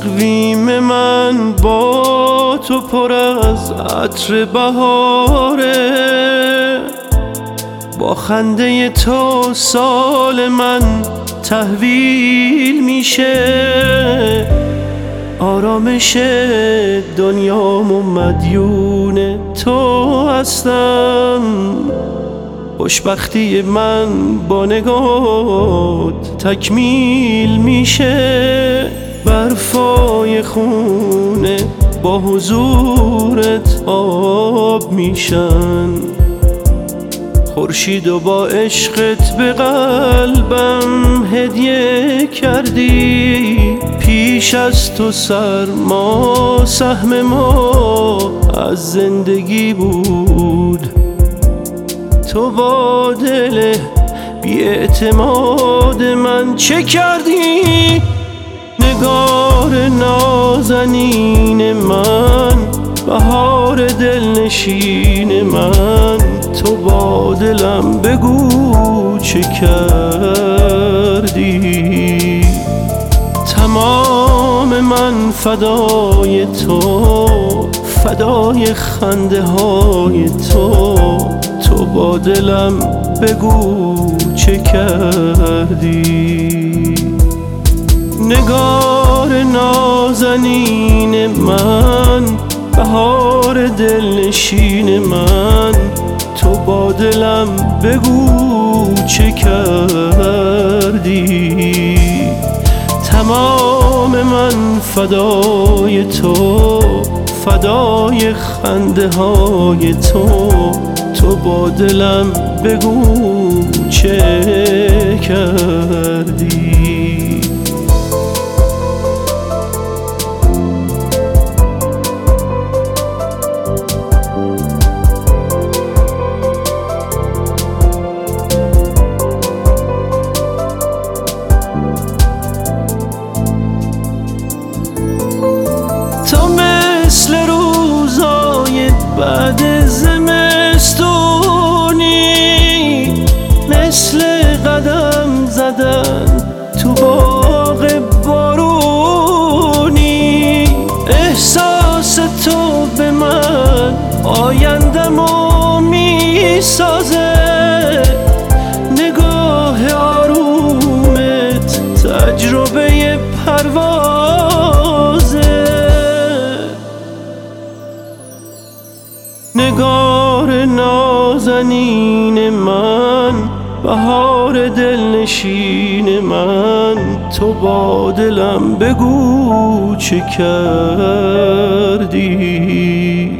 تقویم من با تو پر از عطر بهاره، با خنده تو سال من تحویل میشه. آرامش دنیام و مدیون تو هستم، خوشبختی من با نگات تکمیل میشه. برفای خونه با حضورت آب میشن، خورشید و با عشقت به قلبم هدیه کردی. پیش از تو سرما سهم ما از زندگی بود، تو با دل بی اعتماد من چه کردی؟ نگار نازنین من، بهار دلنشین من، تو با دلم بگو چه کردی؟ تمام من فدای تو، فدای خنده های تو، تو با دلم بگو چه کردی؟ نگار نازنین من، بهار دلنشین من، تو با دلم بگو چه کردی؟ تمام من فدای تو، فدای خنده های تو، تو با دلم بگو چه کردی؟ تو مثل روزای بعد زمستونی، مثل قدم زدن تو باغ بارونی. احساس تو به من آیندمو میسازه، نگاه آرومت تجربه پروازه. نگار نازنین من، بهار دلنشین من، تو با دلم بگو چه کردی؟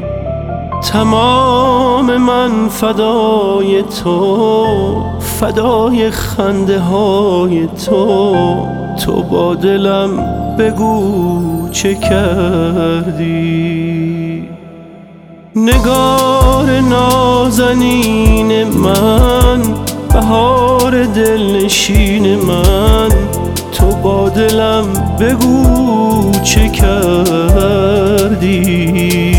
تمام من فدای تو، فدای خنده های تو، تو با دلم بگو چه کردی؟ نگار نازنین من، بهار دلنشین من، تو با دلم بگو چه کردی؟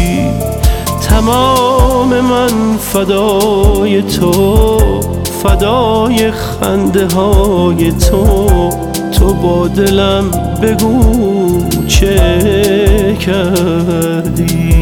تمام من فدای تو، فدای خنده های تو، تو با دلم بگو چه کردی؟